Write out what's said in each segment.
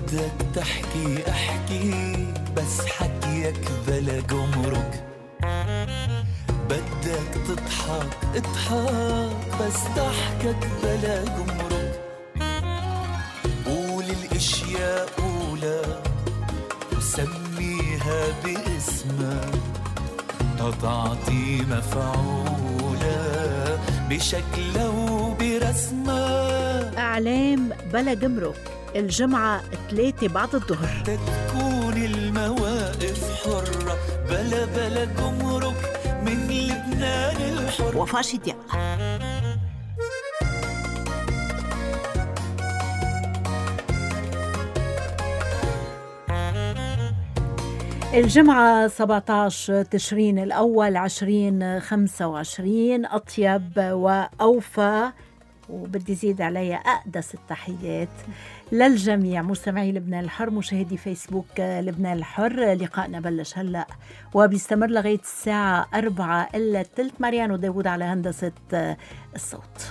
بدك تحكي احكي بس حكيك بلا جمرك، بدك تضحك اضحك بس ضحكك بلا جمرك. قول الاشياء قولها وسميها باسمها، تعطي مفعولة بشكلها وبرسمها. أعلام بلا جمرك الجمعة 3 بعد الظهر. تكون المواقف حرة بلا جمرك من لبنان الحر. وفاء شديق. الجمعة 17 تشرين الأول 2025، أطيب وأوفى وبدي زيد عليها أقدس التحيات للجميع مستمعي لبنان الحر، مشاهدي فيسبوك لبنان الحر. لقائنا بلش هلأ وبيستمر لغاية الساعة 4:15. ماريانو داود على هندسة الصوت.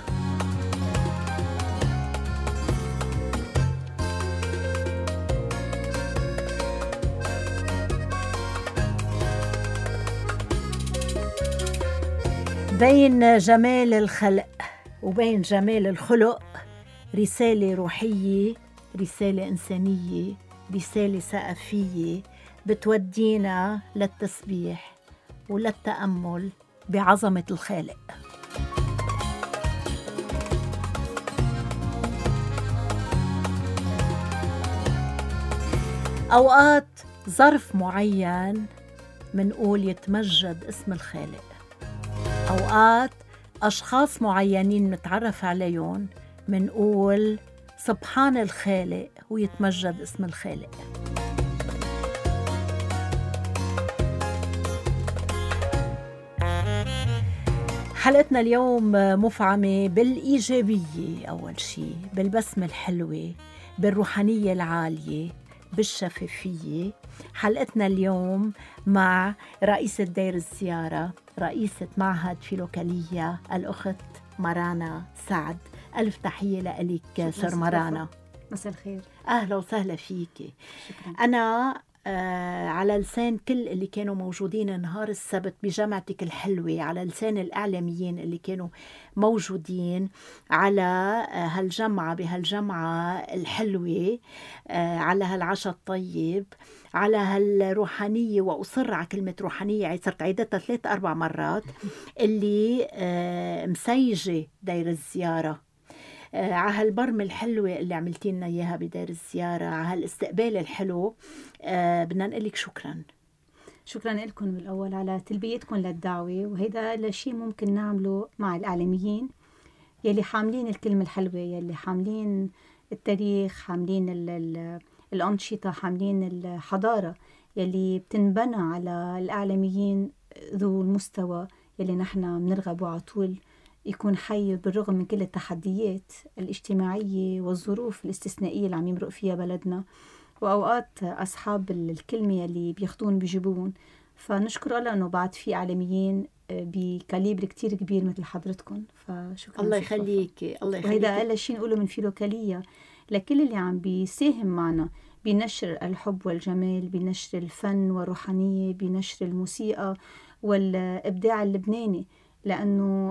بين جمال الخلق وبين جمال الخلق رسالة روحية، رسالة إنسانية، رسالة ثقافية بتودينا للتسبيح وللتأمل بعظمة الخالق. أوقات ظرف معين منقول يتمجد اسم الخالق، أوقات أشخاص معينين نتعرف عليهم منقول سبحان الخالق ويتمجد اسم الخالق. حلقتنا اليوم مفعمة بالإيجابية، أول شيء بالبسمة الحلوة، بالروحانية العالية، بالشفافية. حلقتنا اليوم مع رئيسة دير الزيارة، رئيسة معهد فيلوكالية، الأخت مارانا سعد. ألف تحية لك سر مارانا. مساء الخير. أهلا وسهلا فيكي. شكرا. أنا على لسان كل اللي كانوا موجودين نهار السبت بجامعتك الحلوة، على لسان الإعلاميين اللي كانوا موجودين على هالجمعة، بهالجمعة الحلوة، على هالعشاء الطيب، على هالروحانية، وأصر على كلمة روحانية، صرت عيدتها 3-4 مرات، اللي مسيجة دير الزيارة، على هالبرمة الحلوة اللي عملتي لنا إياها بدير الزيارة، على هالاستقبال الحلو. بدنا نقلك شكرا. شكرا لكم بالأول على تلبيتكم للدعوة، وهذا الشيء ممكن نعمله مع الإعلاميين يلي حاملين الكلمة الحلوة، يلي حاملين التاريخ، حاملين الأنشطة، حاملين الحضارة يلي بتنبنى على الإعلاميين ذو المستوى يلي نحن بنرغب على طول يكون حي بالرغم من كل التحديات الاجتماعية والظروف الاستثنائية اللي عم يمرق فيها بلدنا، وأوقات أصحاب الكلمة اللي بياخدون بيجيبون. فنشكر الله أنه بعد في إعلاميين بكاليبر كتير كبير مثل حضرتكم، فشكرا. الله يخليكي. الله يخليكي. وهذا أقل شيء نقوله من فيلوكالية لكل اللي عم بيساهم معنا بنشر الحب والجمال، بنشر الفن والروحانية، بنشر الموسيقى والإبداع اللبناني، لأنه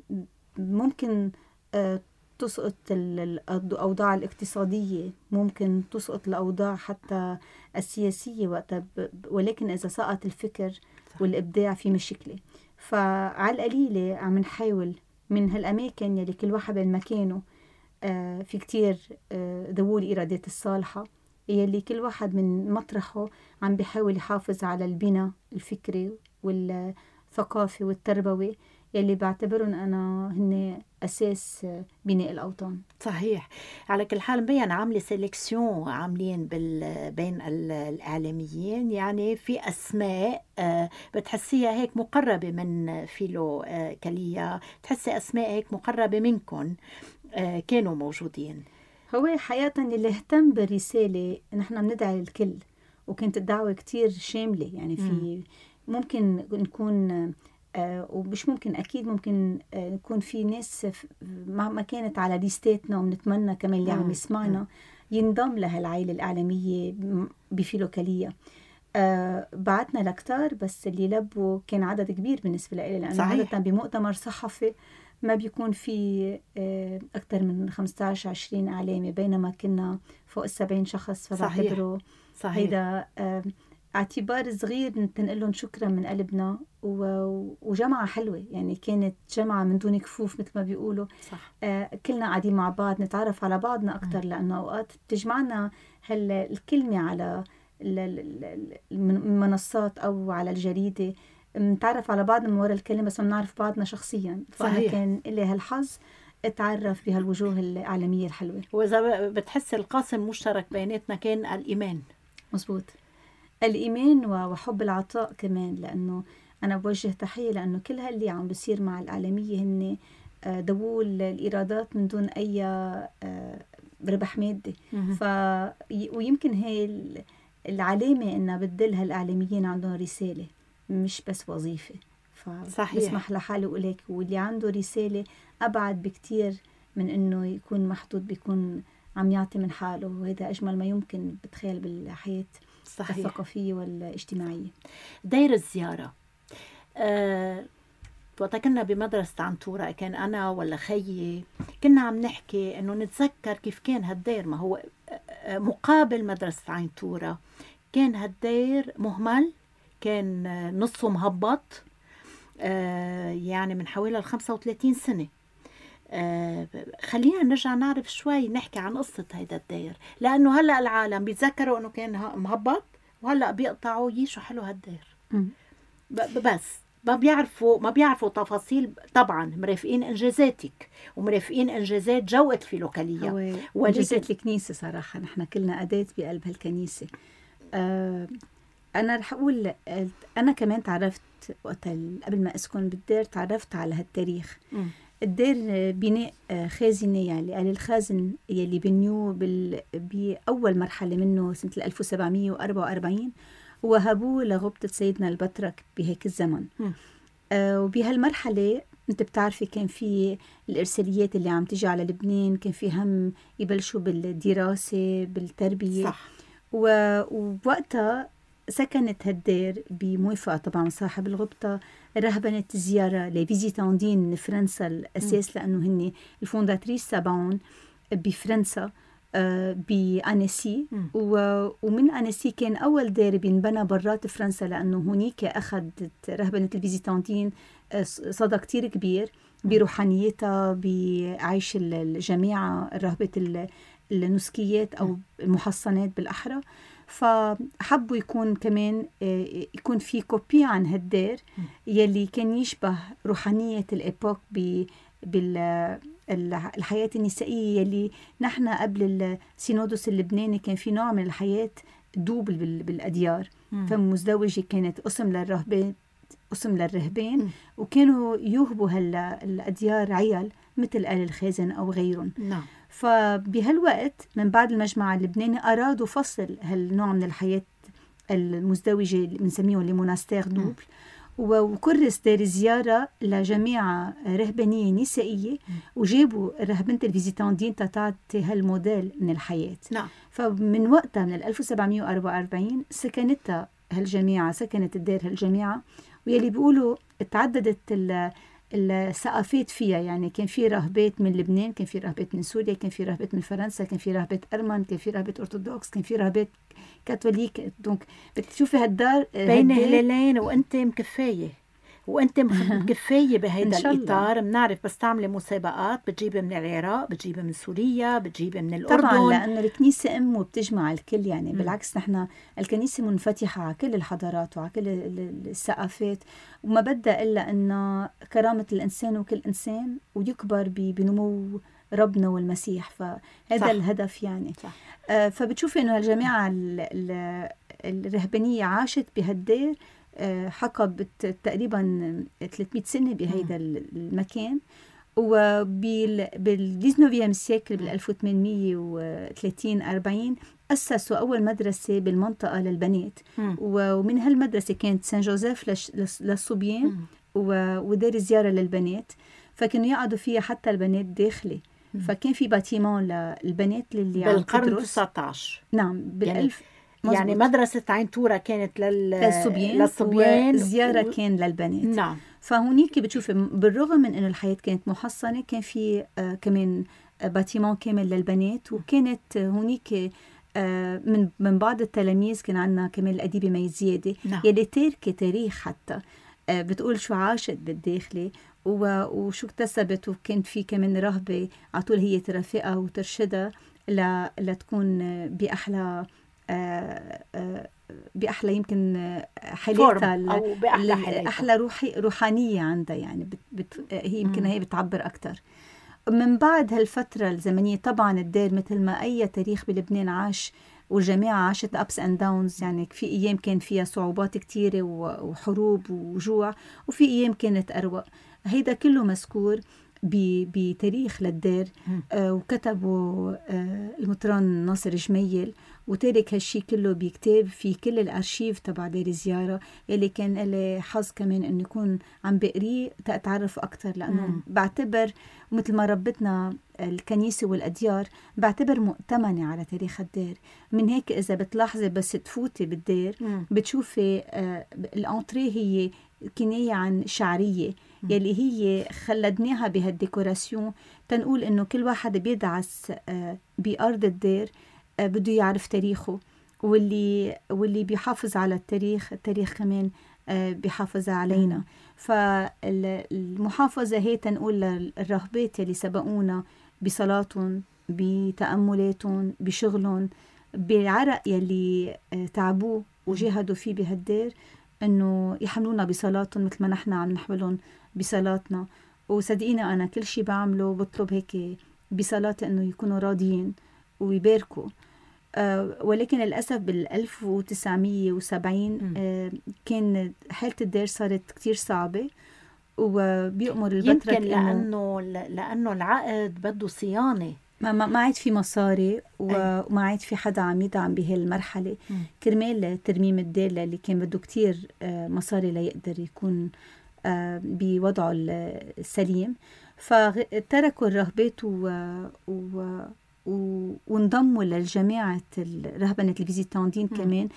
ممكن تسقط الأوضاع الاقتصادية، ممكن تسقط الأوضاع حتى السياسية وقتها، ولكن إذا سقط الفكر والإبداع في مشكلة. فعلى القليلة عم نحاول من هالأماكن يلي كل واحد بمكانه، في كتير ذوي الإرادات الصالحة يلي كل واحد من مطرحه عم بيحاول يحافظ على البناء الفكري والثقافي والتربوي يلي بعتبرهم أنا هن أساس بناء الأوطان. صحيح. على كل حال مبين عاملة سيلكسيون عاملين بين الإعلاميين، يعني في أسماء بتحسيها هيك مقربة من فيلوكالية، تحسي أسماء هيك مقربة منكم كانوا موجودين. هو حقيقة اللي اهتم بالرسالة نحن بندعي الكل، وكانت الدعوة كتير شاملة، يعني في ممكن نكون ومش ممكن أكيد ممكن يكون في ناس ما كانت على ليستاتنا، ونتمنى كمان اللي عم يسمعنا ينضم لهالعائلة الإعلامية بفيلوكالية. بعتنا لكتار، بس اللي لبوا كان عدد كبير بالنسبة لي، لأنه عادة بمؤتمر صحفي ما بيكون في أكثر من 15-20 إعلامي، بينما كنا فوق 70 شخص. فبعتبره هيدا اعتبار صغير تنقل لهم شكرا من قلبنا، وجمعة حلوة يعني، كانت جمعة من دون كفوف مثل ما بيقولوا. صح. كلنا قاعدين مع بعض نتعرف على بعضنا أكتر، لأنه أوقات بتجمعنا الكلمة على المنصات أو على الجريدة، نتعرف على بعض من وراء الكلمة، بس ما نعرف بعضنا شخصيا. فأنا كان لي هالحظ اتعرف بهالوجوه الإعلامية الحلوة. وإذا بتحس القاسم مشترك بيناتنا كان الإيمان. مزبوط، الإيمان وحب العطاء كمان، لأنه أنا بوجه تحية لأنه كل هاللي عم بصير مع الإعلامية هن دول الإيرادات من دون أي ربح مادي. ويمكن هي العلامة إنها بتدل هالإعلاميين عندهم رسالة مش بس وظيفة. فبسمح لحالي وإليك، واللي عنده رسالة أبعد بكتير من إنه يكون محدود، بيكون عم يعطي من حاله، وهذا أجمل ما يمكن بتخيل بالحياة الثقافية والاجتماعية. دير الزيارة، وقت كنا بمدرسة عنتورة، كان أنا ولا خيي كنا عم نحكي إنه نتذكر كيف كان هالدير. ما هو مقابل مدرسة عنتورة كان هالدير مهمل، كان نصه مهبط، يعني من حوالي 35 سنة. خلينا نرجع نعرف شوي، نحكي عن قصة هيدا الدير، لأنه هلأ العالم بيتذكروا أنه كان مهبط، وهلأ بيقطعوا يشو حلو هالدير. بس ما بيعرفوا تفاصيل. طبعا مرافقين إنجازاتك ومرافقين إنجازات جوة الفيلوكالية وإنجازات الكنيسة. صراحة نحن كلنا أداة بقلب هالكنيسة. أنا رح أقول أنا كمان تعرفت وقت قبل ما أسكن بالدير، تعرفت على هالتاريخ. الدير بناء خازنة، يعني قال الخازن يلي بنيوه بأول مرحلة منه سنة 1744 وهبوه لغبطة سيدنا البطرك بهيك الزمن. وبهالمرحلة انت بتعرفي كان في الإرساليات اللي عم تيجي على لبنان، كان في هم يبلشوا بالدراسة بالتربية. صح. ووقتها سكنت هالدير بموافقة طبعا صاحب الغبطة رهبنة زيارة لفيزيتاندين من فرنسا الأساس، لأنه هن الفونداتريس تبعون بفرنسا بأنيسي. ومن أنيسي كان أول دير بينبنى برات فرنسا، لأنه هناك أخذت رهبنة الفيزيتاندين صدى كتير كبير بروحانيتها، بعيش الجماعة، رهبة النسكيات أو المحصنات بالأحرى. فحبوا يكون كمان يكون في كوبي عن هالدير يلي كان يشبه روحانية الإيبوك بالحياة النسائية، يلي نحن قبل السينودوس اللبناني كان في نوع من الحياة دوبل بالأديار. فمزدوجة كانت قسم للرهبان قسم للرهبان، وكانوا يوهبوا الأديار عيال مثل آل الخازن أو غيرهم. فبهالوقت من بعد المجمع اللبناني أرادوا فصل هالنوع من الحياة المزدوجة اللي بنسميهم لموناستير دوبل، وكرس دير زيارة لجماعة رهبانية نسائية، وجابوا رهبنة الفيزيتاندين تعطي هالموديل من الحياة. فمن وقتها من 1744 سكنتها هالجماعة، سكنت الدير هالجماعة، ويلي بيقولوا تعددت الثقافات فيها. يعني كان في رهبات من لبنان، كان في رهبات من سوريا، كان في رهبات من فرنسا، كان في رهبات أرمن، كان في رهبات أرثوذكس، كان في رهبات كاثوليك. دونك بتشوفي هالدار بين هلالين وانت مكفاية، وانت مكفاية بهيدا الإطار. بنعرف بس تعملي مسابقات، بتجيبي من العراق، بتجيبي من سوريا، بتجيبي من الأردن. طبعا لأنه الكنيسة وبتجمع الكل. يعني بالعكس نحن الكنيسة منفتحة على كل الحضارات وعلى كل الثقافات، وما بدها إلا أن كرامة الإنسان وكل إنسان ويكبر بنمو ربنا والمسيح. فهذا الهدف يعني. فبتشوفي أنه الجماعة الرهبانية عاشت بهالدير حقبت تقريبا 300 سنة بهيدا المكان. وبال19 سيكل بال 1830-40 أسسوا أول مدرسة بالمنطقة للبنات، ومن هالمدرسة كانت سان جوزيف للصبيان ودار زيارة للبنات، فكانوا يقعدوا فيها حتى البنات داخلي فكان في باتيمون للبنات اللي عم بالقرن تدرس. 19. نعم بالألف. يعني مدرسة عين تورة كانت للصبيان والزيارة كان للبنات. نعم. فهونيك بتشوفي بالرغم من إنه الحياة كانت محصنة، كان في كمان باتيمون كامل للبنات. وكانت هونيك من بعض التلاميذ كان عندنا كمان الأديبة مي زيادة يلي تاركة تاريخ حتى بتقول شو عاشت بالداخلي وشو اكتسبت. وكان في كمان رهبة عطول هي ترافقها وترشدها لتكون بأحلى يمكن حالاتها أو أحلى روحانية عندها. يعني هي يمكن هي بتعبر أكتر. من بعد هالفترة الزمنية طبعا الدير مثل ما أي تاريخ بلبنان عاش، والجماعة عاشت ups and downs. يعني في أيام كان فيها صعوبات كتيرة وحروب وجوع، وفي أيام كانت أروق. هيدا كله مذكور بتاريخ للدير. وكتبوا المطران ناصر جميل، وتارك هالشي كله بكتاب في كل الأرشيف تبع دير الزيارة، اللي كان لي حظ كمان أنه يكون عم بقريه تتعرف أكتر. لأنه بعتبر مثل ما ربتنا الكنيسة والأديار، بعتبر مؤتمنة على تاريخ الدير. من هيك إذا بتلاحظي بس تفوتي بالدير بتشوفي الأنتريه هي كناية عن شعرية يلي هي خلدناها بهالديكوراسيون تنقول إنه كل واحد بيدعس بأرض الدير بده يعرف تاريخه، واللي بيحافظ على التاريخ كمان بيحافظ علينا. فالمحافظة هي تنقول للرهبات اللي سبقونا بصلاتهم، بتأملاتهم، بشغلهم، بالعرق يلي تعبوه وجاهدوا فيه بهالدير، إنه يحملونا بصلاتهم مثل ما نحن عم نحملهم بصلاتنا. وصدقيني أنا كل شي بعمله بطلب هيك بصلاتي إنه يكونوا راضيين ويباركوا. ولكن للأسف بال1970 كان حالة الدير صارت كتير صعبة، وبيأمر البطرك يمكن لأنه العقد بده صيانة. ما عاد في مصاري وما عاد في حدا عم يدعم بهالمرحلة كرمال ترميم الدير اللي كان بده كتير مصاري ليقدر يكون بوضعه السليم. فتركوا الرهبات وانضموا للجماعة رهبنة الفيزيتاندين كمان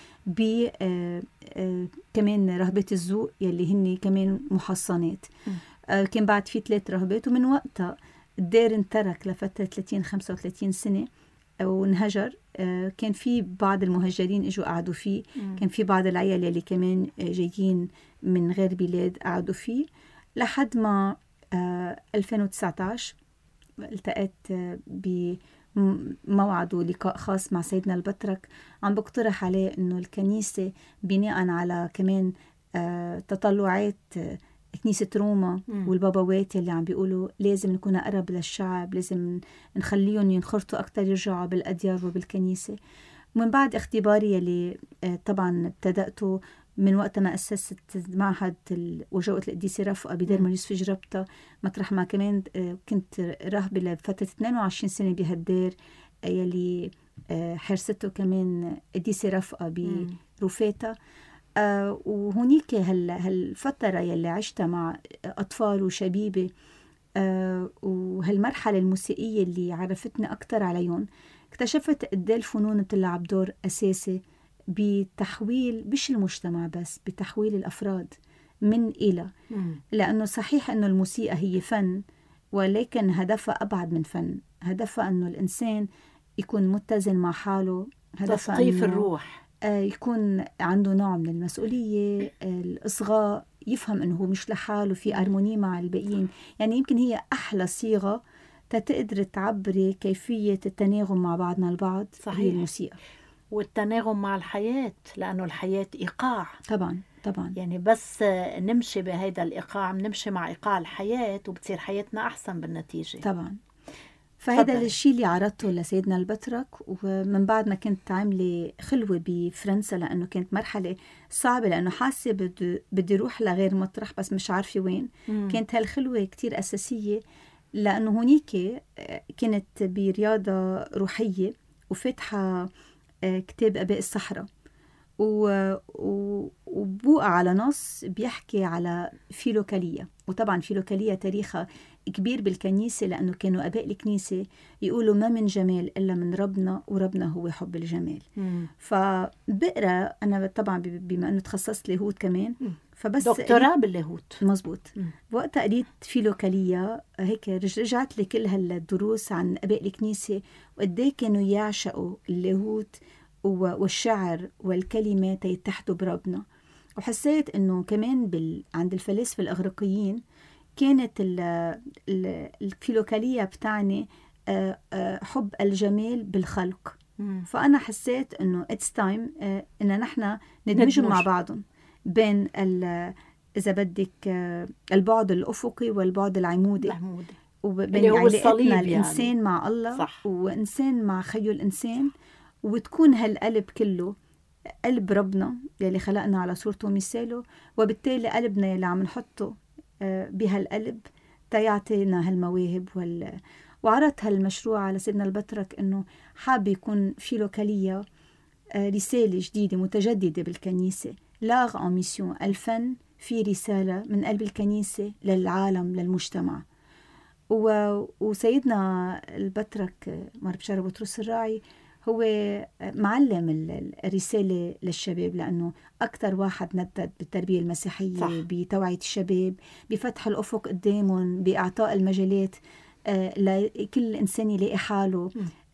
كمان رهبات الذوق يلي هن كمان محصنات. كان بعد في 3 رهبات، ومن وقتها الدير انترك لفترة 30-35 سنة وانهجر. كان في بعض المهجرين اجوا قعدوا فيه، كان في بعض العيال يلي كمان جايين من غير بلاد قعدوا فيه لحد ما 2019 التقيت بموعد ولقاء خاص مع سيدنا البطرك، عم بقترح عليه انه الكنيسة بناء على كمان تطلعات كنيسة روما والبابوات اللي عم بيقولوا لازم نكون أقرب للشعب، لازم نخليهم ينخرطوا أكتر يرجعوا بالأديار وبالكنيسة. ومن بعد اختباري اللي طبعا ابتدأته من وقت ما أسست معهد وجوة القديسة رفقة بدير ماريوس في جربتة، مطرح ما كمان كنت راهبة لفترة 22 سنة بهالدير يلي حرسته كمان قديسة رفقة بروفاتا. وهنيك هالفترة يلي عشتها مع أطفال وشبيبة وهالمرحلة الموسيقية اللي عرفتني أكتر عليهم، اكتشفت قد الفنون بتلعب دور أساسي بتحويل مش المجتمع بس بتحويل الأفراد من إلى. لأنه صحيح أنه الموسيقى هي فن، ولكن هدفها أبعد من فن، هدفها أنه الإنسان يكون متزن مع حاله، هدفها تثقيف الروح، يكون عنده نوع من المسؤولية، الإصغاء، يفهم أنه هو مش لحاله، في أرموني مع الباقيين. يعني يمكن هي أحلى صيغة تقدر تعبري كيفية التناغم مع بعضنا البعض. صحيح. هي الموسيقى والتناغم مع الحياة، لأنه الحياة إيقاع. طبعا يعني بس نمشي بهذا الإيقاع، نمشي مع إيقاع الحياة وبتصير حياتنا أحسن بالنتيجة. طبعا. فهذا الشيء اللي عرضته لسيدنا البطرك. ومن بعد ما كنت عاملة خلوة بفرنسا، لأنه كانت مرحلة صعبة، لأنه حاسة بدي روح لغير مطرح بس مش عارفة وين. كانت هالخلوة كتير أساسية، لأنه هونيك كانت برياضة روحية وفتحة كتاب أباء الصحراء، وبوقع على نص بيحكي على فيلوكالية. وطبعا فيلوكالية تاريخها كبير بالكنيسة، لأنه كانوا أباء الكنيسة يقولوا ما من جمال إلا من ربنا، وربنا هو حب الجمال. فبقرأ أنا طبعا بما أنه تخصصت لاهوت كمان، فبس دكتوراه باللاهوت. مزبوط. وقتها قريت فيلوكالية هيك رجعت لي كل هالدروس عن أباء الكنيسة وقديه كانوا يعشقوا اللاهوت والشعر والكلمات يتحدوا بربنا. وحسيت انه كمان عند الفلاسفة الإغريقيين كانت الفيلوكالية بتاعني حب الجمال بالخلق. فأنا حسيت انه it's time ان نحن ندمجهم مع بعضهم بين إذا بدك البعد الأفقي والبعد العمودي، وبين علاقتنا الإنسان يعني مع الله، صح، وإنسان مع خيو الإنسان، وتكون هالقلب كله قلب ربنا يلي خلقنا على صورته ومثاله، وبالتالي قلبنا يلي عم نحطه بهالقلب تيعطينا هالمواهب وعرضت هالمشروع على سيدنا البطرك إنه حاب يكون فيلوكالية رسالة جديدة متجددة بالكنيسة، لاغ en ميسيون، الفن في رسالة من قلب الكنيسة للعالم للمجتمع. وسيدنا البطرك مار بشارة بطرس الراعي هو معلم الرسالة للشباب، لأنه أكثر واحد ندد بالتربية المسيحية، صح، بتوعية الشباب، بفتح الأفق قدامهم، بإعطاء المجالات لكل إنسان يلاقي حاله.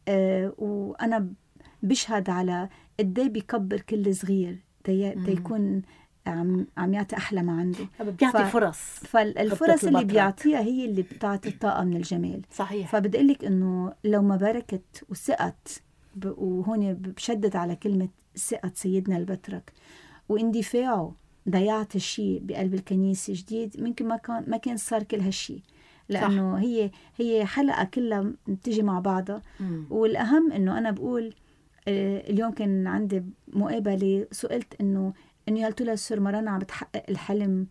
وأنا بشهد على قديه بيكبر كل صغير تيكون عم يعطي أحلى ما عنده، بيعطي فرص. فالفرص اللي بيعطيها هي اللي بتعطي الطاقة من الجمال. صحيح. فبدي أقول لك إنه لو ما بركت وثقت، وهون بشدد على كلمة ثقة سيدنا البطرك واندفاعه، ضيعت الشيء بقلب الكنيسة جديد، ممكن ما كان صار كل هالشيء، لأنه صح. هي حلقة كلها بتيجي مع بعضها. والأهم إنه أنا بقول اليوم كان عندي مقابلة، سئلت إنه قلت لها السر مرانا عم بتحقق الحلم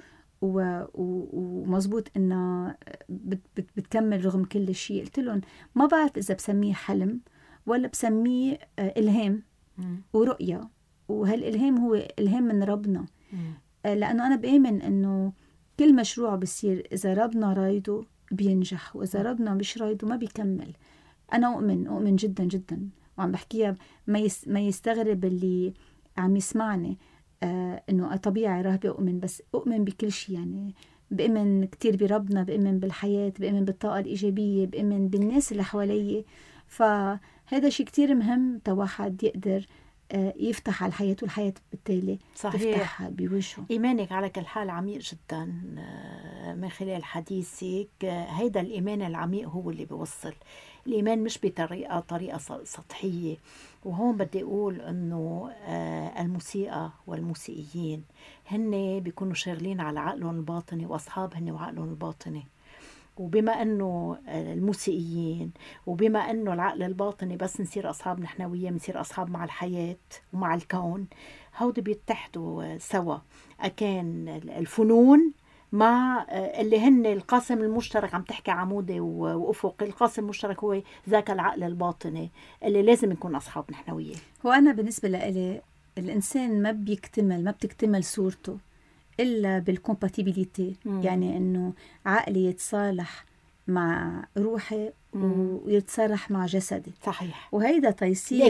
ومزبوط إنها بتكمل رغم كل شيء. قلت لهم ما بعرف إذا بسميه حلم ولا بسميه إلهام ورؤية، وهالإلهام هو إلهام من ربنا، لأنه أنا بآمن إنه كل مشروع بصير إذا ربنا رايده بينجح، وإذا ربنا مش رايده ما بيكمل. أنا أؤمن جدا جدا، وعم بحكيها ما يستغرب اللي عم يسمعني إنه طبيعي رهبة أؤمن، بس أؤمن بكل شيء. يعني بأمن كتير بربنا، بأمن بالحياة، بأمن بالطاقة الإيجابية، بأمن بالناس اللي حواليه. فهذا شيء كتير مهم واحد يقدر يفتح على الحياة، والحياة بالتالي تفتحها بوجهه. إيمانك على كل حال عميق جدا من خلال حديثك. هيدا الإيمان العميق هو اللي بيوصل. الإيمان مش طريقة سطحية. وهون بدي أقول أنه الموسيقى والموسيقيين هن بيكونوا شاغلين على عقلهم الباطني، وأصحاب هن وعقلهم الباطني. وبما أنه الموسيقيين وبما أنه العقل الباطني بس نصير أصحاب نحن وياه، نصير أصحاب مع الحياة ومع الكون، هودي بيتحدوا سوا. أكان الفنون مع اللي هن القاسم المشترك، عم تحكي عمودي وأفق، القاسم المشترك هو ذاك العقل الباطني اللي لازم نكون أصحاب نحن وياه. وأنا بالنسبة لي الإنسان ما بتكتمل صورته إلا بالكومباتيبيليتي، يعني إنه عقلي يتصالح مع روحي ويتصالح مع جسدي. صحيح. وهيدا تيصير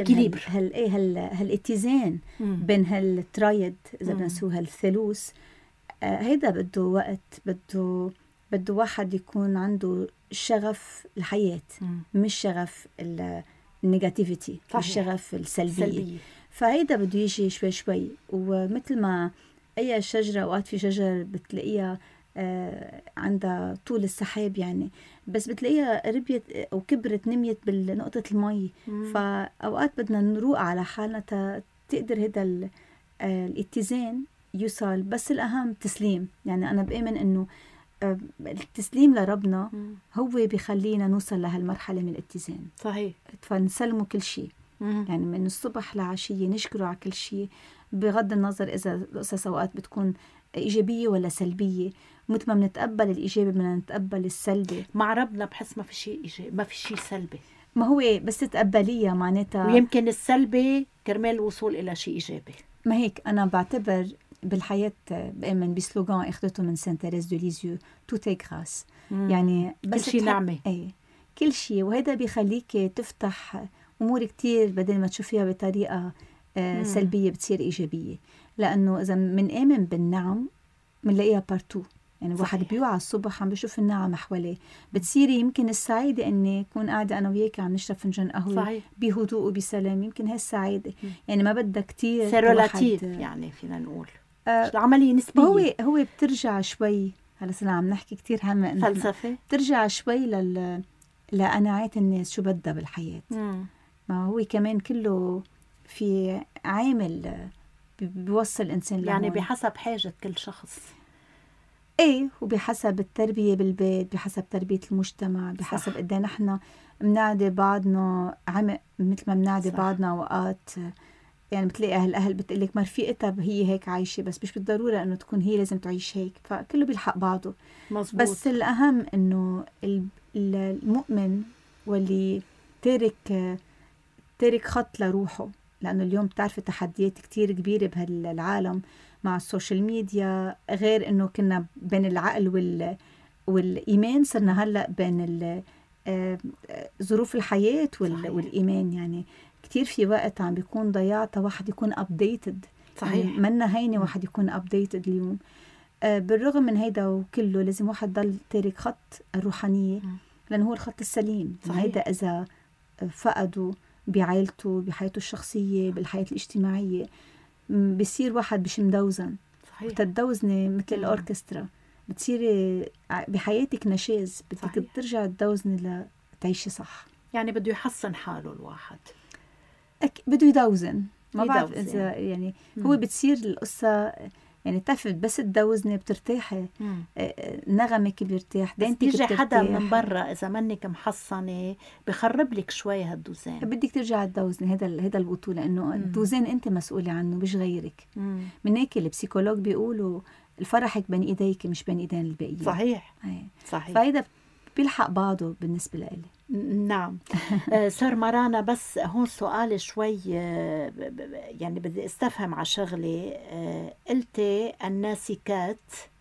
هالاتزان بين هالترايد إذا بنسوها الثالوث. هيدا بده وقت، بده واحد يكون عنده شغف الحياة، مش شغف النيجاتيفيتي، مش شغف السلبية. فهيدا بده يجي شوي شوي. ومثل ما أي شجرة، أوقات في شجر بتلاقيها عندها طول السحاب يعني، بس بتلاقيها ربيت أو كبرت نميت بالنقطة المي. فأوقات بدنا نروق على حالنا تقدر هذا الاتزان يوصل. بس الأهم تسليم. يعني أنا بآمن إنه التسليم لربنا هو بيخلينا نوصل لهالمرحلة من الاتزان. صحيح. فنسلمه كل شيء، يعني من الصبح لعشية نشكره على كل شيء، بغض النظر إذا القصص أوقات بتكون إيجابية ولا سلبية. مثل ما بنتقبل الإيجابي بدنا نتقبل السلبي. مع ربنا بحس ما في شيء إيجابي، ما في شيء سلبي. ما هو بس تتقبليها معناتها، ويمكن السلبي كرمال الوصول إلى شيء إيجابي. ما هيك أنا بعتبر بالحياة بأمن بسلوغان أخذته من سان تيريز دو ليزيو توت إي غراس، يعني كل شيء نعمة. أي كل شيء، وهذا بيخليك تفتح أمور كتير بدل ما تشوفيها بطريقة سلبية بتصير إيجابية. لأنه إذا منآمن بالنعم منلاقيها بارتو، يعني واحد بيوعى الصبح عم بيشوف النعم حواليه، بتصيري يمكن السعيدة إني أكون قاعدة أنا وياك عم نشرب فنجان قهوة بهدوء وبسلام، يمكن هاي السعيدة. يعني ما بدها كتير سيرولاتيف، يعني فينا نقول العملية نسبية. هو بترجع شوي، هلا صرنا عم نحكي كتير هم فلسفة، بترجع شوي لقناعات الناس شو بدها بالحياة. ما هو كمان كله في عامل بيوصل الإنسان لهون، يعني بحسب حاجة كل شخص. ايه، وبحسب التربية بالبيت، بحسب تربية المجتمع، بحسب قد ايه نحن بنعدي بعضنا عمق، مثل ما بنعدي بعضنا اوقات. يعني بتلاقي اهل بتقلك ما رفيقتها هي هيك عايشة، بس مش بالضرورة انه تكون هي لازم تعيش هيك، فكله بيلحق بعضه. مزبوط. بس الاهم انه المؤمن واللي تارك خط لروحه، لانه اليوم بتعرفي تحديات كتير كبيرة بهالعالم مع السوشيال ميديا، غير انه كنا بين العقل والايمان، صرنا هلا بين ظروف الحياة والايمان. يعني كتير في وقت عم بيكون ضياع واحد يكون ابديتد. صحيح. يعني منا هينه واحد يكون ابديتد اليوم. بالرغم من هيدا وكله لازم واحد ضل تارك خط الروحانية، لانه هو الخط السليم. هيدا اذا فقدوا بعائلته، بحياته الشخصية، بالحياة الاجتماعية، بصير واحد مش مدوزن. وتدوزني مثل الأوركسترا، بتصيري بحياتك نشاز، بدك ترجع تدوزني لتعيشي صح. يعني بده يحسن حاله الواحد، بده يدوزن. ما بعرف إذا يعني هو بتصير القصة، يعني بتعرفي بس تدوزني بترتاحي، نغمك بيرتاح، دينتك بيجي بترتاح. حدا من برا إذا منك محصنة بخرب لك شوي هالدوزان. بدك ترجع تدوزني. هذا البطولة، إنه الدوزان أنت مسؤولة عنه مش غيرك. من هيك البسيكولوج بيقولوا الفرحك بين إيديك مش بين إيدين الباقيين. صحيح. فهيدا بيلحق بعضه بالنسبة لي. نعم. سر مرانا، بس هون سؤال شوي، يعني بدي استفهم على شغلة. قلتي الناسكات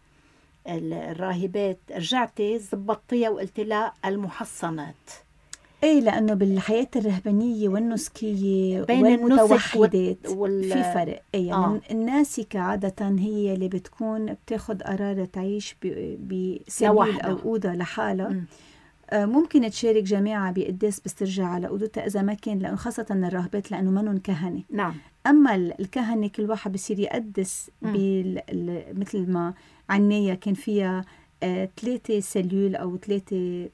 الراهبات، رجعتي زبطتيها وقلتي لا المحصنات. ايه، لانه بالحياة الرهبانية والنسكية والمتوحدات في فرق. يعني الناسكة عادة هي اللي بتكون بتاخد قرار تعيش بسبيل او اوضة لحالها. ممكن تشارك جماعة بقداس بس ترجع على أوضتها إذا ما كان، لأنه خاصة الراهبات لأنه منهم كهنة. نعم. أما الكهنة كل واحد بصير يقدس مثل ما عناية كان فيها 3 سلول أو 3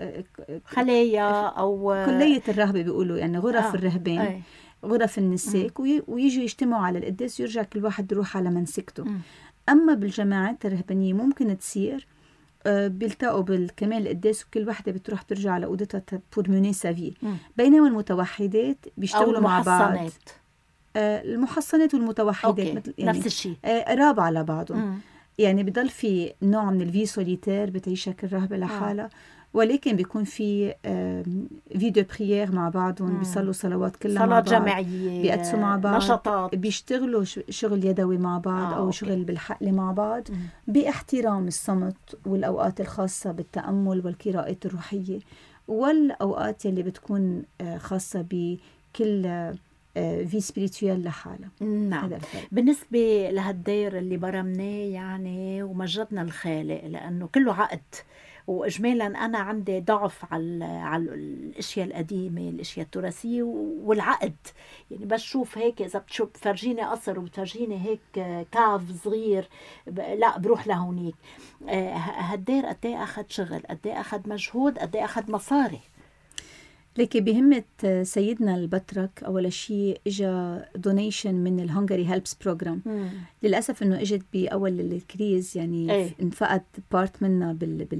خلايا أو كلية الرهبة بيقولوا، يعني غرف الرهبان، غرف النساك، ويجوا يجتمعوا على القداس ويرجع كل واحد يروح على منسكته. أما بالجماعات الرهبانية ممكن تصير بيلتقوا بالكمال القداس وكل واحدة بتروح ترجع على أوضتها بور موني سافي. بينما المتوحدات بيشتغلوا مع بعض. المحصنات والمتوحدات مثل يعني نفس الشيء، قراب على بعضهم. يعني بضل في نوع من الفي سوليتير بتعيشها كل رهبة لحالها، ولكن بيكون في فيديو بريير مع بعضهم، بيصلوا صلوات كلها مع بعض، صلاة جماعية، بيقدسوا مع بعض، نشاطات، بيشتغلوا شغل يدوي مع بعض أو شغل بالحقل مع بعض، باحترام الصمت والأوقات الخاصة بالتأمل والقراءات الروحية، والأوقات اللي بتكون خاصة بكل في سبيريتوال لحالة. نعم. بالنسبة لهالدير اللي برمناه يعني ومجدنا الخالق، لأنه كله عقد، وإجمالا أنا عندي ضعف على الأشياء القديمة، الأشياء التراثية والعقد. يعني بشوف هيك إذا بتشوف فرجيني قصر وبتفرجيني هيك كاف صغير، لا بروح لهونيك. هالدير قد ايه أخذ شغل، قد ايه أخذ مجهود، قد ايه أخذ مصاري. لكن بهمة سيدنا البطرك أول شيء إجا دونيشن من الهنغاري هيلبس بروجرام. للأسف إنه إجت بأول الكريز، يعني انفقد بارت منها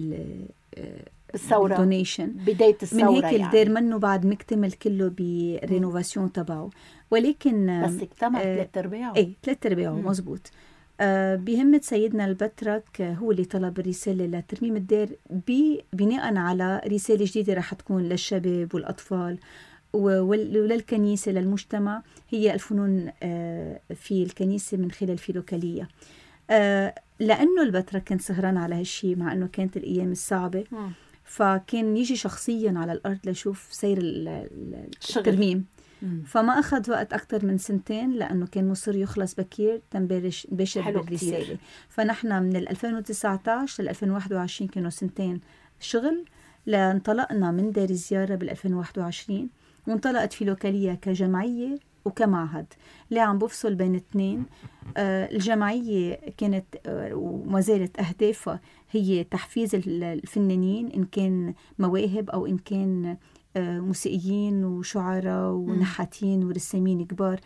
بالثورة، دونيشن بداية الثورة. من هيك الدير منه بعد مكتمل كله برينوفاسيون تبعه، ولكن بس اكتمل 3/4. ايه 3/4 مزبوط. بهمة سيدنا البطرك هو اللي طلب الرسالة لترميم الدير بناء على رسالة جديدة رح تكون للشباب والأطفال وللكنيسة للمجتمع هي الفنون في الكنيسة من خلال فيلوكالية. لأنه البتراء كان سهران على هالشي مع أنه كانت الأيام الصعبة، فكان يجي شخصيا على الأرض ليشوف سير الترميم. فما أخذ وقت أكتر من 2 لأنه كان مصر يخلص بكير تنباشر بالرسالة. فنحن من 2019 ل 2021 كانوا 2 شغل، لانطلقنا من دار الزيارة بال 2021 وانطلقت فيلوكالية كجمعية وكمعهد. اللي عم بفصل بين 2. الجمعية كانت وما زالت أهدافها هي تحفيز الفنانين، إن كان مواهب أو إن كان موسيقيين وشعراء ونحاتين ورسامين كبار،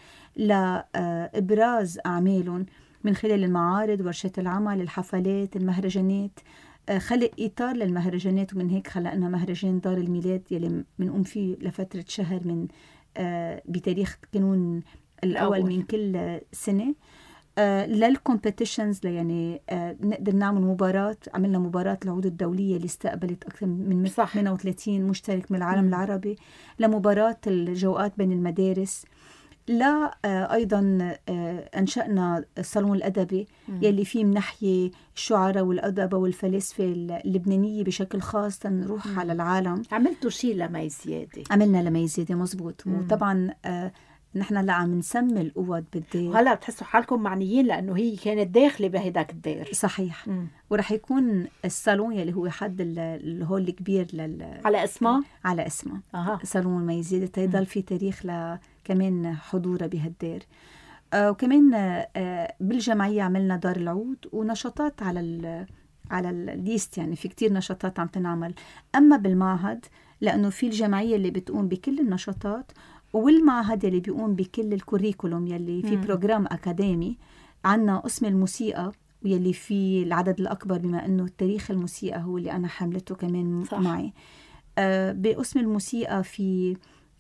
لإبراز أعمالهم من خلال المعارض، ورشات العمل، الحفلات، المهرجانات، خلق إطار للمهرجانات. ومن هيك خلقنا مهرجان دار الميلاد يلي منقوم فيه لفترة شهر من بتاريخ كانون الأول من كل سنة. للكومبيتيشنز يعني نقدر نعمل مباراة. عملنا مباراة العود الدولية اللي استقبلت أكثر من 38 مشترك من العالم العربي، لمباراة الجوقات بين المدارس. لا أيضا أنشأنا الصالون الأدبي يلي فيه من ناحية الشعراء والأدب والفلاسفة اللبنانية بشكل خاص نروح على العالم. عملتوا شيء لمي زيادة؟ عملنا لمي زيادة مزبوط. وطبعا نحن اللي عم نسمي القوات بالدير. هلا بتحسوا حالكم معنيين لأنه هي كانت داخلة بهداك الدير. صحيح. ورح يكون الصالون يلي هو حد الهول الكبير على اسمه صالون مي زيادة تيضل في تاريخ كمان حضورها بهالدير. وكمان بالجمعية عملنا دار العود ونشاطات على الليست، يعني في كتير نشاطات عم تنعمل. أما بالمعهد لأنه في الجمعية اللي بتقوم بكل النشاطات، والمعهد اللي بيقوم بكل الكوريكولوم يلي في بروجرام أكاديمي. عنا قسم الموسيقى ويلي في العدد الأكبر، بما أنه تاريخ الموسيقى هو اللي أنا حملته كمان معي. بقسم الموسيقى في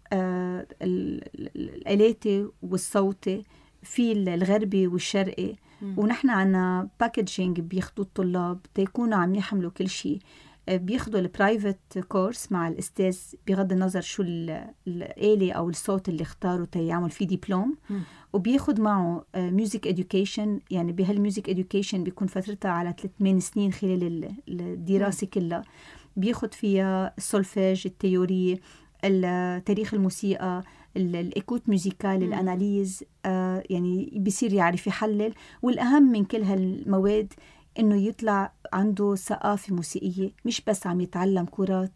الآلاتي والصوتي، في الغربي والشرقي. ونحن عنا باكيجينج بياخدوا الطلاب تيكونوا عم يحملوا كل شيء. بياخدوا البرايفت كورس مع الأستاذ بغض النظر شو الآلة أو الصوت اللي اختاروا تيعمل فيه دبلوم. وبياخد معه ميوزك إديوكيشن، يعني بهالميوزك إديوكيشن بيكون فترتها على 8 سنين خلال الدراسة كلها. بياخد فيها السولفاج، التيوري، تاريخ الموسيقى، الإيكوت موسيقال، الأناليز، يعني بيصير يعرف يحلل. والأهم من كل هالمواد إنه يطلع عنده ثقافة موسيقية، مش بس عم يتعلم كورات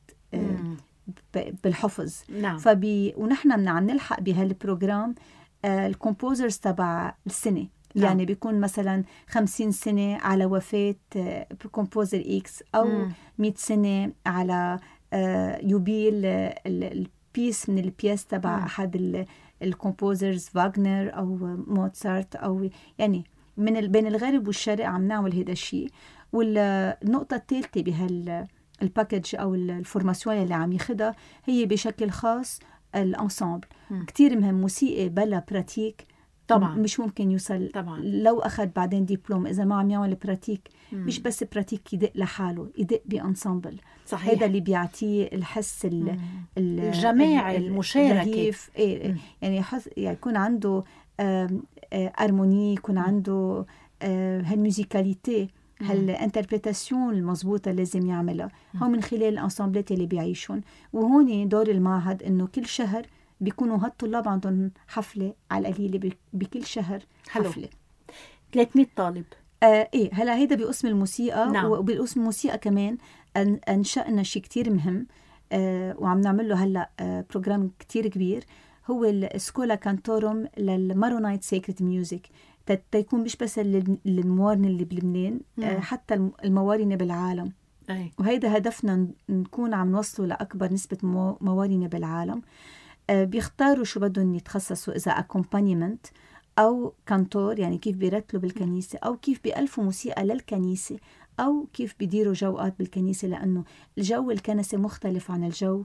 بالحفظ. نعم. ونحن عم نلحق بهالبروجرام الكومبوزرز تبع السنة. نعم. يعني بيكون مثلا 50 سنة على وفاة كومبوزر إكس، أو 100 سنة على يوبيل البيس من البياس تبع أحد الكومبوزرز، فاغنر أو موتسارت، أو يعني بين الغرب والشرق عم نعمل هذا الشيء. والنقطة الثالثة بهالباكج أو الفورماسيون اللي عم ياخدها هي بشكل خاص الانسامبل. كتير مهم. موسيقى بلا براتيك طبعا مش ممكن يوصل. طبعا لو أخذ بعدين دبلوم إذا ما عم يعمل براتيك، مش بس براتيك يدق لحاله، يدق بأنسامبل. صحيح. هذا اللي بيعطيه الحس الجماعي، المشاركة. يعني يكون عنده هارموني، يكون عنده هالموسيقاليتي، هالانتربريتاسيون المضبوطة لازم يعملها. هو من خلال الانسامبلات اللي بيعيشون. وهون دور المعهد إنه كل شهر بيكونوا هالطلاب عندهم حفلة على القليلة، بكل شهر حفلة. 300 طالب. إيه هلا هيدا بقسم الموسيقى. نعم. وبقسم الموسيقى كمان أنشأنا شيء كتير مهم، وعم نعمل له هلا بروجرام كتير كبير، هو السكولا كانتوروم للمارونايت سيكريت ميوزك. تيكون مش بس الموارنة اللي بلبنان، حتى الموارنة بالعالم. وهيدا هدفنا، نكون عم نوصله لأكبر نسبة موارنة بالعالم. بيختاروا شو بدهم يتخصصوا، إذا أكومبانيمنت أو كانتور، يعني كيف بيرتلوا بالكنيسة، أو كيف بيألفوا موسيقى للكنيسة، أو كيف بيديروا جوقات بالكنيسة، لأنه الجو الكنسي مختلف عن الجو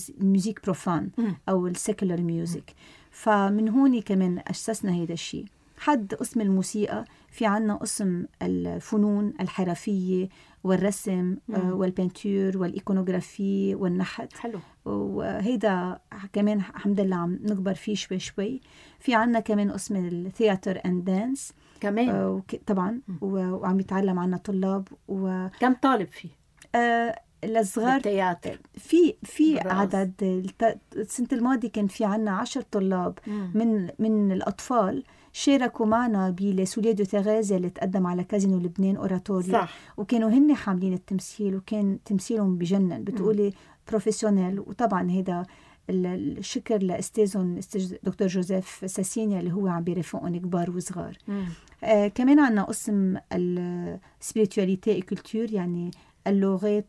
الموسيقى بروفان أو السيكولر ميوزك. فمن هوني كمان أسسنا هيدا الشيء. حد قسم الموسيقى، في عنا قسم الفنون الحرفية والرسم والبنتور والإيكونوغرافي والنحت. حلو. وهيدا كمان الحمد لله عم نكبر فيه شوي شوي. في عنا كمان قسم الثياتر اند دانس كمان طبعا، وعم يتعلم عنا طلاب. كم طالب فيه؟ للصغار بالتياتر في عدد. السنة الماضية كان في عنا 10 طلاب من الأطفال شاركوا معنا بلسوليه دو ثيغاز اللي تقدم على كازينو لبنان أوراتوريا. صح. وكانوا هن حاملين التمثيل، وكان تمثيلهم بجنن، بتقولي بروفيسيونيل. وطبعا هيدا الشكر لأستاذهم دكتور جوزيف ساسينيا اللي هو عم بيرافقهم كبار وصغار. كمان عنا قسم السبيريتواليتي كولتور، يعني اللغات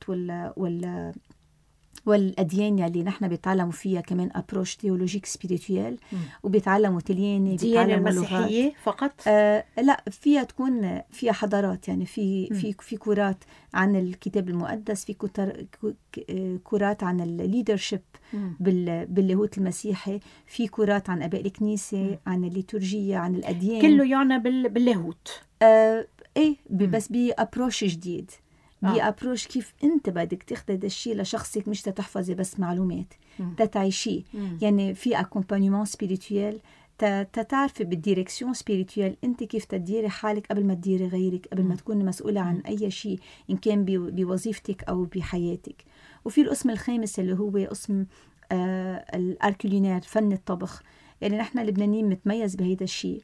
والأديان اللي نحن بيتعلموا فيها كمان أبروش تيولوجيك سبيريتوال، وبيتعلموا تلياني، ديانة المسيحية فقط؟ لا، فيها تكون فيها حضارات، يعني في كورات عن الكتاب المقدس، في كورات عن الليدرشيب باللاهوت المسيحي، في كورات عن آباء الكنيسة، عن الليتورجية، عن الأديان، كله يعني باللاهوت. ايه بس بأبروش جديد، بأبروش كيف انت بدك تاخذ هذا الشيء لشخصك، مش تحفظي بس معلومات، تتعيشيه. يعني في اكومبانيمون سبيريتوال، تتعرفي بالديريكسيون سبيريتوال انت كيف تديري حالك قبل ما تديري غيرك، قبل ما تكوني مسؤولة عن اي شيء ان كان بوظيفتك او بحياتك. وفي القسم الخامس اللي هو قسم الارت كولينير، فن الطبخ، اللي نحن اللبنانيين متميز بهيدا الشيء،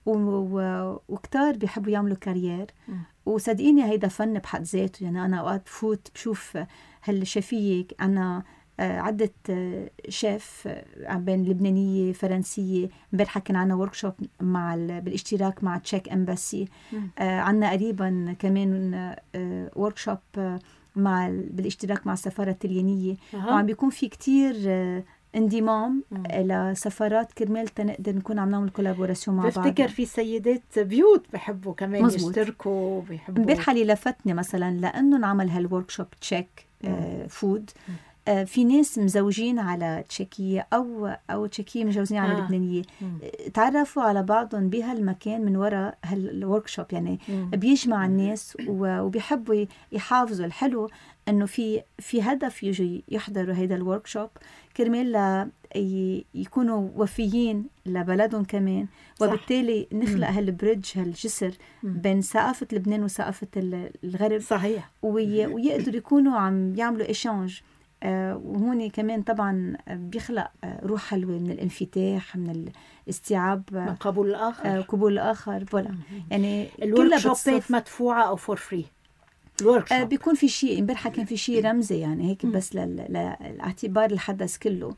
وكتار بيحبوا يعملوا كارير. وصدقيني هيدا فن بحد ذاته. يعني أنا أوقات بفوت بشوف هالشفية، أنا عدة شيف بين لبنانية فرنسية. امبارحة كان عنا وركشوب بالاشتراك مع تشيك امباسي. عنا قريبا كمان وركشوب بالاشتراك مع السفارة الطليانية. وعم بيكون في كتير انضمام لسفارات كرمال تنقدر نكون عم نعمل كولابوراسيون مع بعض. بفتكر في سيدات بيوت بيحبوا كمان يشتركوا، بيحبوا. امبارحة اللي لفتني مثلا لأنه نعمل هالوركشوب تشيك فود، في ناس مزوجين على تشيكية أو تشيكية مزوجين على لبنانية، تعرفوا على بعضهم بهالمكان من وراء هالوركشوب. يعني بيجمع الناس وبيحبوا يحافظوا. الحلو إنه في هدف يجي يحضروا هيدا الوركشوب كرمال يكونوا وفيين لبلدهم كمان. وبالتالي نخلق هالبريدج، هالجسر بين ثقافة لبنان وثقافة الغرب. صحيح. ويقدروا يكونوا عم يعملوا إيشانج. وهون كمان طبعا بيخلق روح حلوة من الانفتاح، من الاستيعاب، من قبول الآخر. قبول الآخر. فوالا. يعني الوركشوبات مدفوعة أو فور فري؟ بيكون في شيء. امبارحة كان في شيء رمزي، يعني هيك بس لاعتبار الحدث كله.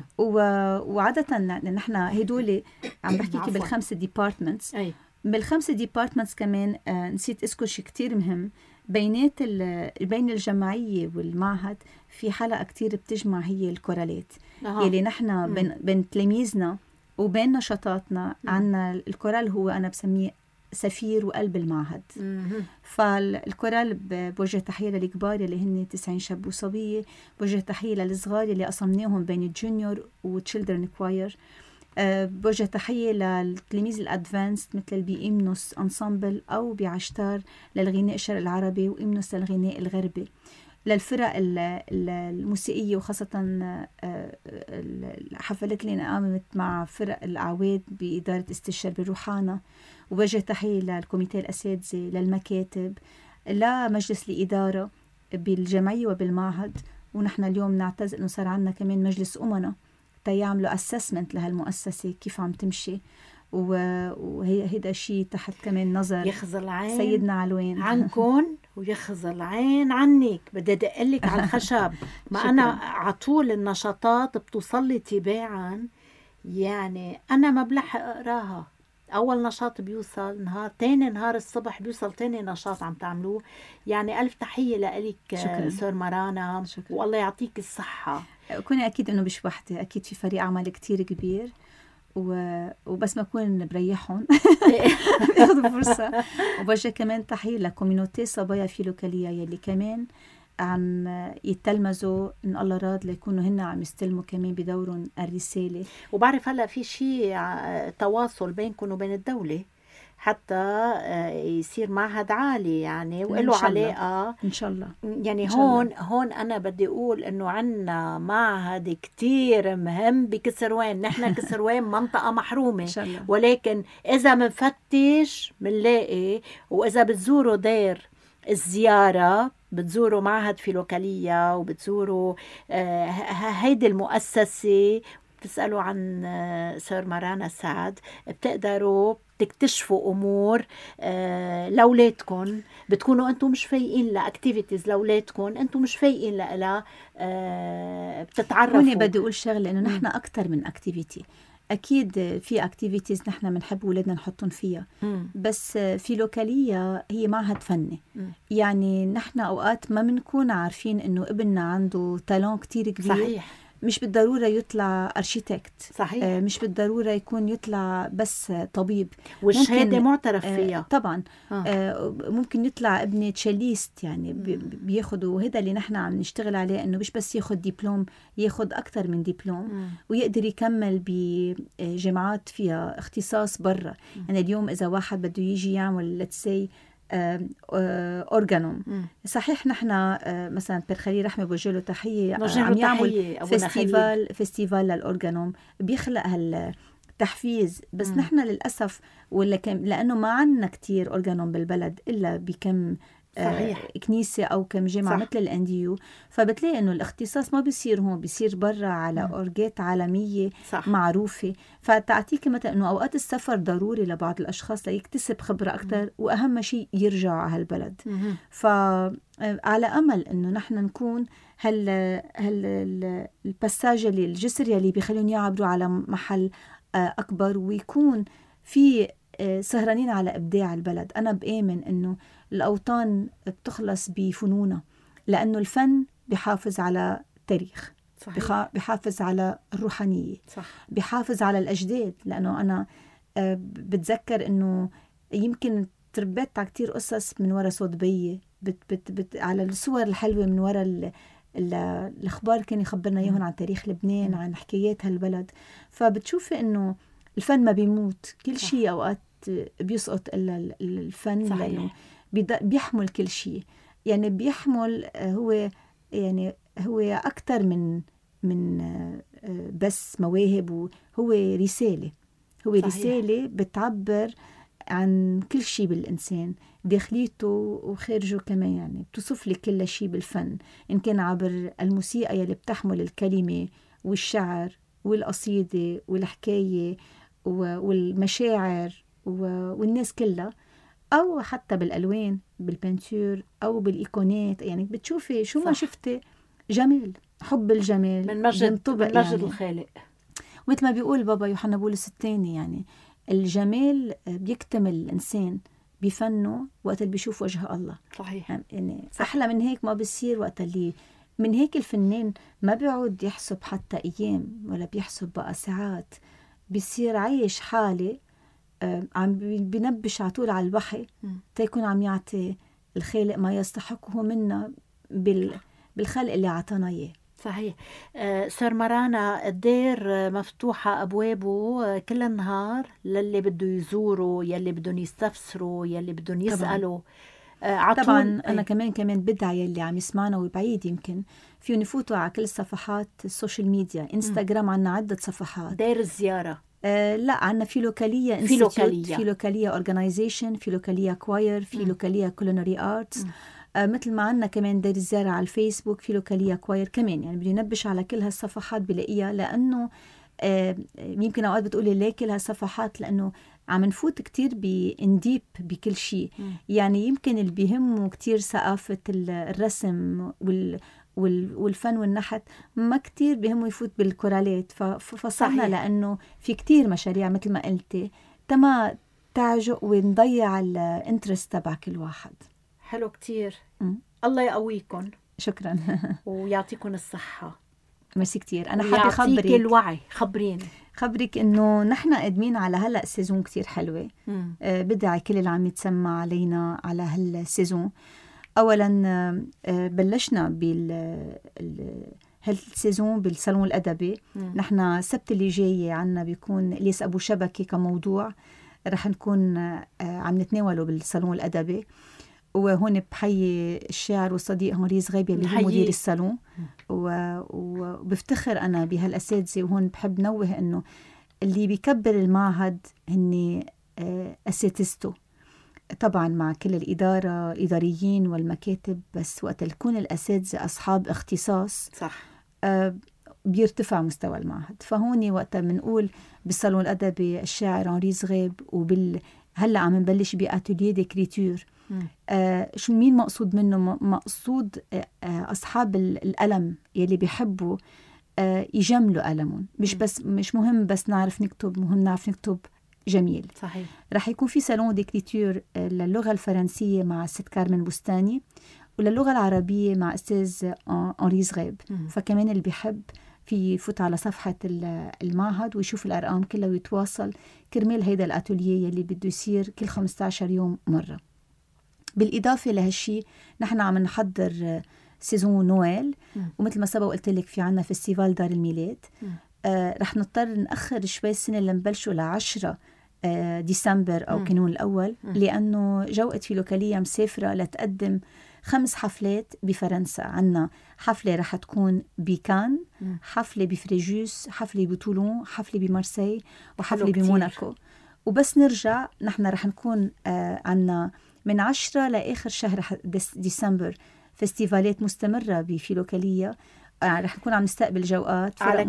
وعادة نحن هدول عم بحكيكي بالخمسة ديبارتمنتس. بالخمسة ديبارتمنتس كمان نسيت أذكر شيء كتير مهم. بين الجمعية والمعهد في حلقة كتير بتجمع، هي الكورالات. يلي نحن بين تلاميذنا وبين نشاطاتنا عنا الكورال، هو أنا بسميه سفير وقلب المعهد. فالكورال بوجه تحية للكبار اللي هن 90 شاب وصبية، بوجه تحية للصغار اللي قسمناهم بين الجونيور وتشيلدرن كواير، بوجه تحية للتلاميذ الأدفانس مثل اللي بإمنوس أنسامبل أو بعشتار للغناء الشرق العربي وإمنوس للغناء الغربي، للفرق الموسيقية وخاصة الحفلات اللي قامت مع فرق الأعواد بإدارة استشار الروحانة. ووجه تحية للكوميتيه الأساتذة، للمكاتب، لمجلس الإدارة بالجمعية وبالمعهد. ونحن اليوم نعتز إنه صار عنا كمان مجلس أمنا تيعملوا أسسمنت لهالمؤسسة كيف عم تمشي. وهيدا شيء تحت كمان نظر يخزى العين سيدنا علوين عنكن ويخزى العين عنك. بدي أدقلك على الخشب. ما أنا عطول النشاطات بتوصلي تباعا، يعني أنا ما بلحق أقراها. أول نشاط بيوصل نهار، تاني نهار الصبح بيوصل تاني نشاط عم تعملوه. يعني ألف تحية لك سور مرانا. والله يعطيك الصحة. كوني أكيد إنه مش وحدي، أكيد في فريق عمل كتير كبير، وبس ما أكون بريحهم بياخدوا فرصة. وبوجه كمان تحية لكومينوتي صبايا فيلوكالية يلي كمان عم يتلمذوا إن الله راد ليكونوا هن عم يستلموا كمان بدورهم الرسالة. وبعرف هلأ في شيء تواصل بينكم وبين الدولة، حتى يصير معهد عالي يعني وله إن شاء الله. علاقة. إن شاء الله. يعني إن شاء الله. هون أنا بدي أقول إنه عنا معهد كتير مهم بكسروان. نحن كسروان منطقة محرومة، إن شاء الله. ولكن إذا منفتش منلاقي. وإذا بتزوروا دير الزيارة، بتزوروا معهد فيلوكالية وبتزوروا هيدي المؤسسة، بتسألوا عن سير مارانا سعد، بتقدروا تكتشفوا أمور لأولادكم. بتكونوا أنتم مش فايقين لأكتيفيتيز لأولادكم، أنتم مش فايقين لها، بتتعرفوا. هوني بدي أقول شغلة، إنه نحن أكتر من أكتيفيتي. أكيد في أكتيفيتيز نحن بنحب أولادنا نحطهم فيها، بس في لوكالية هي معهد فني. يعني نحن أوقات ما بنكون عارفين إنه ابننا عنده تالون كتير كبير. صحيح. مش بالضرورة يطلع أرشيتكت، صحيح. مش بالضرورة يكون يطلع بس طبيب، والشهادة معترف فيها. طبعا. ممكن يطلع ابني تشيليست، يعني بياخدوا، وهذا اللي نحن عم نشتغل عليه، انه مش بس ياخد دبلوم، ياخد اكتر من دبلوم ويقدر يكمل بجامعات فيها اختصاص برا. يعني اليوم اذا واحد بده يجي يعمل let's say أورغانوم، صحيح نحن مثلا بالخليل رحمة بوجه له تحية، عم يعمل فيستيفال للأورغانوم، بيخلق هالتحفيز. بس نحن للأسف لأنه ما عنا كتير أورغانوم بالبلد إلا بكم كنيسة أو كم جامعة مثل الأنديو، فبتلاقي إنه الاختصاص ما بيصير هون، بيصير برا على أورجات عالمية معروفة. فتعطيك مثلا إنه أوقات السفر ضروري لبعض الأشخاص ليكتسب خبرة أكتر، وأهم شيء يرجع على هالبلد. فعلى أمل إنه نحن نكون البساجة اللي الجسر يلي بيخلون يعبروا على محل أكبر، ويكون في سهرانين على إبداع البلد. أنا بآمن إنه الأوطان بتخلص بفنونها، لأنه الفن بيحافظ على التاريخ. صحيح. بيحافظ على الروحانية. صح. بيحافظ على الأجداد، لأنه أنا بتذكر إنه يمكن تربيت على كتير قصص من وراء صوت بي، على الصور الحلوة من وراء الأخبار كان يخبرنا إياهم عن تاريخ لبنان، عن حكايات هالبلد. فبتشوفي إنه الفن ما بيموت، كل شيء أوقات بيسقط إلا الفن. صحيح. لأنه بيحمل كل شيء، يعني بيحمل هو أكتر من بس مواهب، وهو رسالة. هو صحيح. رسالة بتعبر عن كل شيء بالإنسان، داخليته وخارجه كمان. يعني بتصف لي كل شيء بالفن، إن كان عبر الموسيقى يلي بتحمل الكلمة والشعر والقصيدة والحكاية والمشاعر والناس كلها، أو حتى بالألوان، بالبنتور أو بالإيقونات. يعني بتشوفي شو ما شفتي جمال، حب الجمال من مجد يعني الخالق. مثل ما بيقول بابا يوحنا بولس الثاني، يعني الجمال بيكتمل الإنسان بفنه وقت اللي بيشوف وجه الله. صحيح. يعني أحلى من هيك ما بيصير. وقت اللي من هيك الفنان ما بيعود يحسب حتى أيام ولا بيحسب بقى ساعات، بيصير عايش حالة عم بينبش عطول على الوحي تيكون عم يعطي الخالق ما يستحقه منا بالخلق اللي عطانا إياه. صحيح. سير مارانا الدير مفتوحة أبوابه كل النهار للي بده يزوروا، يلي بدهم يستفسروا، يلي بدهم يسألوا. طبعا أنا كمان بدعي يلي عم يسمعنا وبعيد يمكن فيهم يفوتوا على كل صفحات السوشيال ميديا. إنستغرام عنا عدة صفحات. دير الزيارة لا، عنا في لوكالية في لوكالية أورجانيزيشن، في لوكالية كواير، في لوكالية كولينري آرتس، مثل ما عنا كمان دير الزيارة على الفيسبوك، في لوكالية كواير كمان. يعني بدي نبش على كل هالصفحات بلاقيها، لأنه يمكن أوقات بتقولي ليه كل هالصفحات، لأنه عم نفوت كتير بنديب بكل شيء. يعني يمكن اللي بيهمه كتير ثقافة الرسم والفن والنحت، ما كتير بيهمه يفوت بالكورالات. ففصلنا لأنه في كتير مشاريع مثل ما قلتي تما تعجق ونضيع الانترست تبع كل واحد. حلو كتير. الله يقويكم. شكرا. ويعطيكم الصحة. ميرسي كتير. أنا حابة خبرك الوعي. خبرك إنه نحن قادمين على هلأ سيزون كتير حلوة. بدعي كل اللي عم يتسمع علينا على هالسيزون. أولا بلشنا هالسيزون بالصالون الأدبي. نحن السبت اللي جاي عنا بيكون إلياس أبو شبكة كموضوع. رح نكون عم نتناوله بالصالون الأدبي. وهون بحيي الشاعر والصديق هنري زغيبي اللي هو مدير الصالون، وبفتخر أنا بهالأساتذة. وهون بحب نوه إنه اللي بيكبر المعهد هن أساتذته، طبعا مع كل الإداريين والمكاتب، بس وقت يكون الأساتذة أصحاب اختصاص صح بيرتفع مستوى المعهد. فهون وقت بنقول بالصالون الأدبي الشاعر هنري زغيب، هلا عم نبلش بأتوليه ديكريتور. شو مين مقصود منه؟ مقصود أصحاب الألم يلي بيحبوا يجملوا ألمهم، مش مهم بس نعرف نكتب، مهم نعرف نكتب جميل. صحيح. رح يكون في صالون ديكريتور للغة الفرنسية مع الست كارمن بستاني، وللغة العربية مع أستاذ هنري زغيب. فكمان اللي بيحب في يفوت على صفحة المعهد ويشوف الأرقام كلها ويتواصل كرمال هيدا الأتوليه يلي بده يصير كل 15 يوم مرة. بالإضافة لهالشي نحن عم نحضر سيزون نويل، ومثل ما سبق قلت لك في عنا فيستيفال دار الميلاد. رح نضطر نأخر شوي السنة لنبلشوا ل10 ديسمبر أو كانون الأول، لأنه جوقت في لوكالية مسافرة لتقدم 5 حفلات بفرنسا. عنا حفلة رح تكون بكان، حفلة بفريجوس، حفلة بطولون، حفلة بمارسي، وحفلة بموناكو. وبس نرجع نحن رح نكون عنا من 10 لآخر شهر ديسمبر فيستيفالات مستمرة بفيلوكالية. رح نكون عم نستقبل جوقات على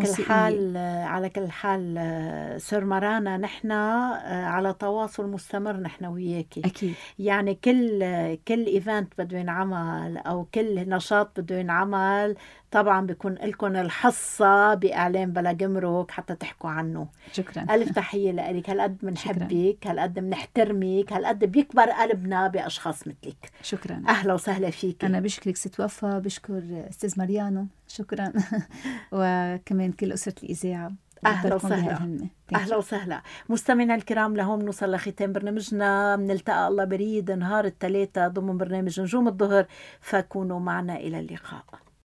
كل حال سور مارانا، نحن على تواصل مستمر نحن وياكي أكيد. يعني كل إيفنت بده ينعمل أو كل نشاط بده ينعمل طبعا بيكون لكم الحصة بإعلام بلا جمرك حتى تحكوا عنه. شكرا. ألف تحية لك، هالقد منحبك، هالقد منحترمك، هالقد بيكبر قلبنا بأشخاص مثلك. شكرا. أهلا وسهلا فيك. أنا بشكرك ست وفا، بشكر أستاذ ماريانو، شكرا. وكمان كل أسرة الإذاعة. أهلا وسهلا. أهلا وسهلا مستمعينا الكرام، لهم نوصل لختام برنامجنا. بنلتقى الله بريد نهار الثلاثاء ضمن برنامج نجوم الظهر، فكونوا معنا إلى اللقاء.